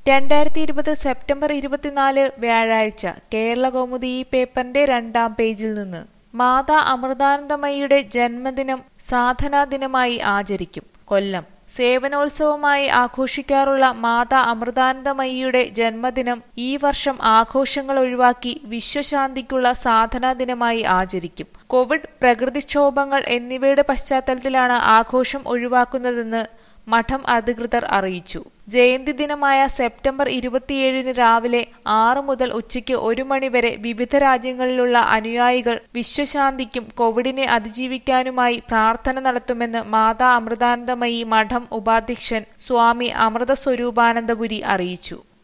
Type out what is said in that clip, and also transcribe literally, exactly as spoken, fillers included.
രണ്ടായിരത്തി ഇരുപത് സെപ്റ്റംബർ ഇരുപത്തിനാല് വ്യാഴാഴ്ച കേരളകൗമുദി ഈ പേപ്പറിന്റെ രണ്ടാം പേജിൽ നിന്ന് മാതാ അമൃതാനന്ദമയിയുടെ ജന്മദിനം സാധനാ ദിനമായി ആചരിക്കും. കൊല്ലം സേവനോത്സവമായി ആഘോഷിക്കാറുള്ള മാതാ അമൃതാനന്ദമയിയുടെ ജന്മദിനം ഈ വർഷം ആഘോഷങ്ങൾ ഒഴിവാക്കി വിശ്വശാന്തിക്കുള്ള സാധനാ ദിനമായി ആചരിക്കും. കോവിഡ്, പ്രകൃതിക്ഷോഭങ്ങൾ എന്നിവയുടെ പശ്ചാത്തലത്തിലാണ് ആഘോഷം ഒഴിവാക്കുന്നതെന്ന് മഠം അധികൃതർ അറിയിച്ചു. ജയന്തി ദിനമായ സെപ്റ്റംബർ ഇരുപത്തിയേഴിന് രാവിലെ ആറ് മുതൽ ഉച്ചയ്ക്ക് ഒരു മണി വരെ വിവിധ രാജ്യങ്ങളിലുള്ള അനുയായികൾ വിശ്വശാന്തിക്കും കോവിഡിനെ അതിജീവിക്കാനുമായി പ്രാർത്ഥന നടത്തുമെന്ന് മാതാ അമൃതാനന്ദമയി മഠം ഉപാധ്യക്ഷൻ സ്വാമി അമൃതസ്വരൂപാനന്ദപുരി അറിയിച്ചു.